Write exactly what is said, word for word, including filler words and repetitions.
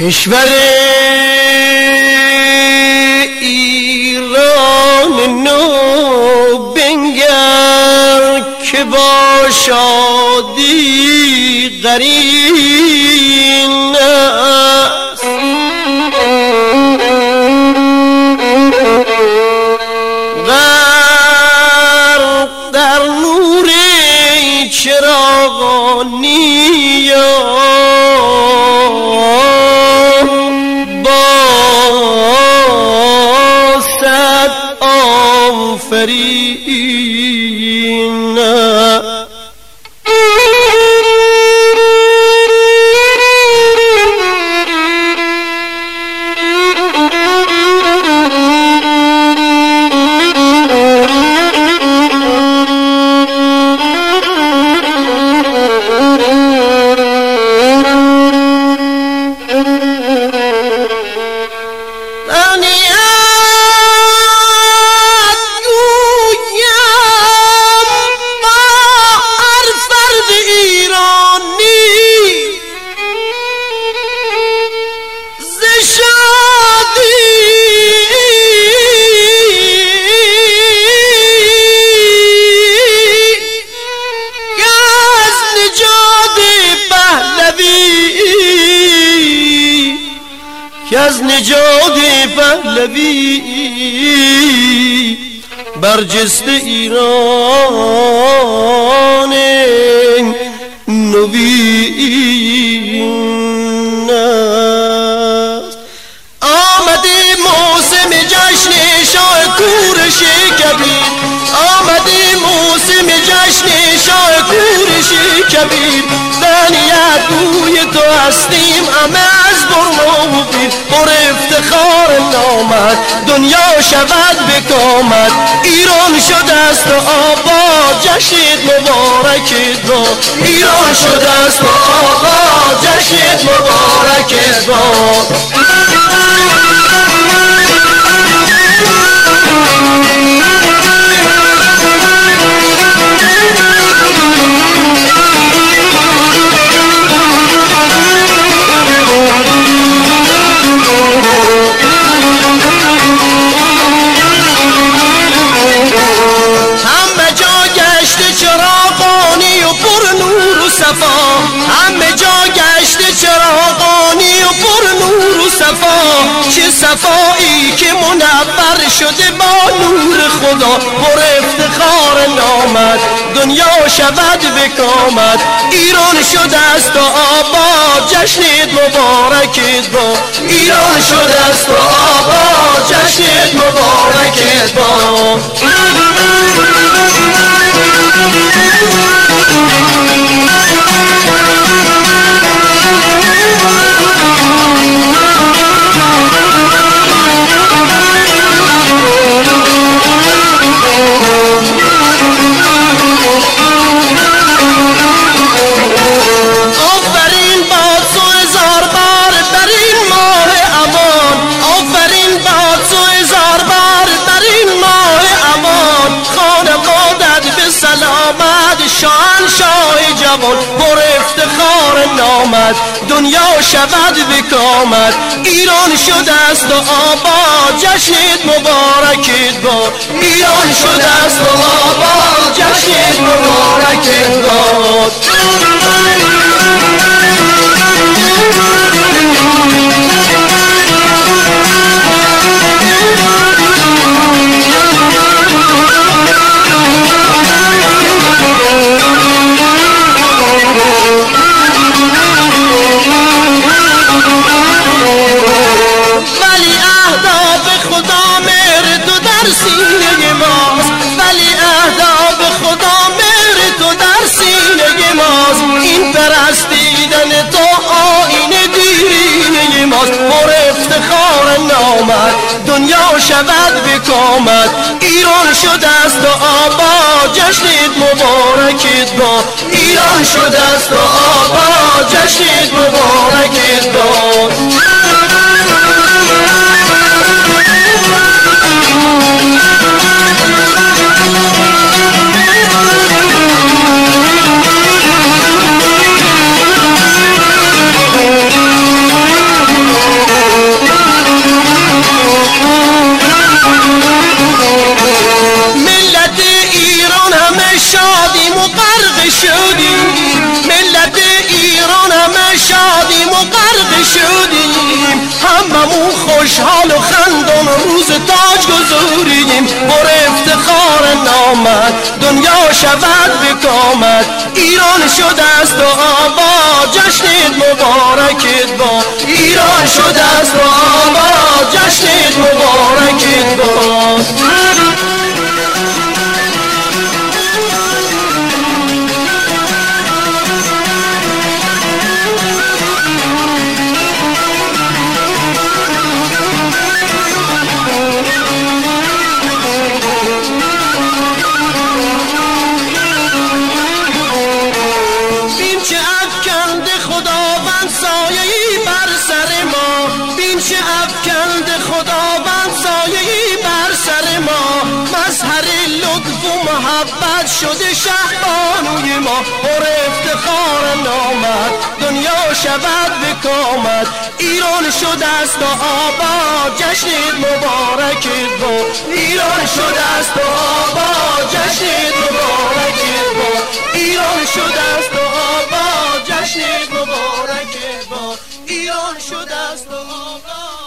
کشور ایران نو بنگر که با شادی قرین است، غرق در نور چراغانی آفرین. که از نژاد پهلوی برجسته ایران نوین است. آمده موسم جشن شاه کوروش کبیر، آمده موسم جشن شاه کوروش کبیر. دنیت بوی تو هستیم همه از برما و پیر، پر افتخار نامد دنیا شود به کامت. ایران شده است و آباد جشن مبارکت با، ایران شده است و آباد جشن مبارکت با. همه جا گشته چراغانی و پر نور و صفا، چه صفایی که منور شده با نور خدا. پر افتخار نامد دنیا شود به کامت، ایران شده است و آباد جشنت مبارکت با، ایران شده است و آباد جشنت مبارکت با. شاهنشاه جوان پر افتخار نامد دنیا شود به کامت، ایران شده است و آباد جشنت مبارکت با، ایران شده است و آباد جشنت مبارکت با. ولی اهداف خدا مهر تو در سینه ماست، ولی اهداف خدا مهر تو در سینه ماست. این پرستیدن تو آینه دیرینه ماست. پر افتخار نامد دنیا شود به کامت، ایران شده است و آباد جشنت مبارکت با، ایران شده است و آباد جشنت مبارکت با. خوشحال و خندان روز تاج گذاریم بر افتخار نامد دنیا شود به کامت ایران شده است و آباد جشنت مبارکت با ایران شده است و آباد جشنت مبارکت با محبت شده شهبانوی ما پر افتخار نامد دنیا شود به کامت ایران شده است و آباد جشنت مبارکت با ایران شده است و آباد جشنت مبارکت با ایران شده است و آباد جشنت مبارکت با ایران شده است و آباد